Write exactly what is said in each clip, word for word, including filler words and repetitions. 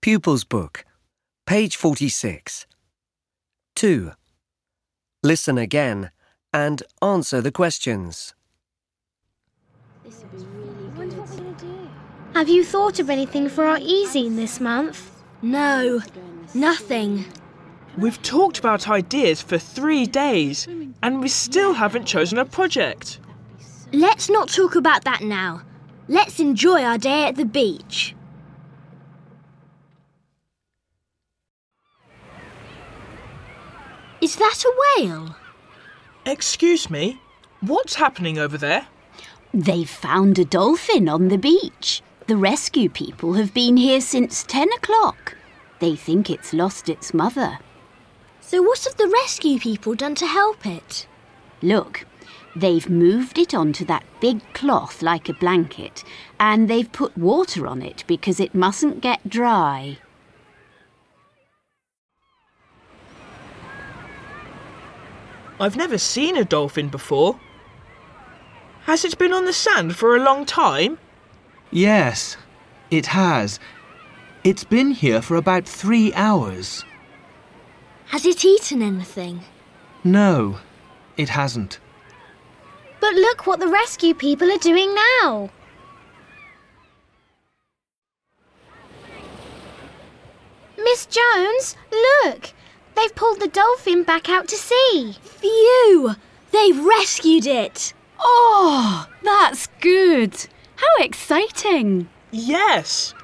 Pupils Book, page forty-six. two. Listen again and answer the questions. Have you thought of anything for our e-zine this month? No, nothing. We've talked about ideas for three days and we still haven't chosen a project. Let's not talk about that now. Let's enjoy our day at the beach. Is that a whale? Excuse me, what's happening over there? They've found a dolphin on the beach. The rescue people have been here since ten o'clock. They think it's lost its mother. So what have the rescue people done to help it? Look, they've moved it onto that big cloth like a blanket, and they've put water on it because it mustn't get dry. I've never seen a dolphin before. Has it been on the sand for a long time? Yes, it has. It's been here for about three hours. Has it eaten anything? No, it hasn't. But look what the rescue people are doing now. Miss Jones, look! They've pulled the dolphin back out to sea. Phew! They've rescued it! Oh, that's good. How exciting. Yes!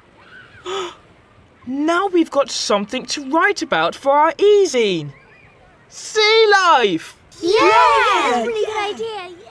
Now we've got something to write about for our e-zine. Sea life! Yeah! That's a really good idea.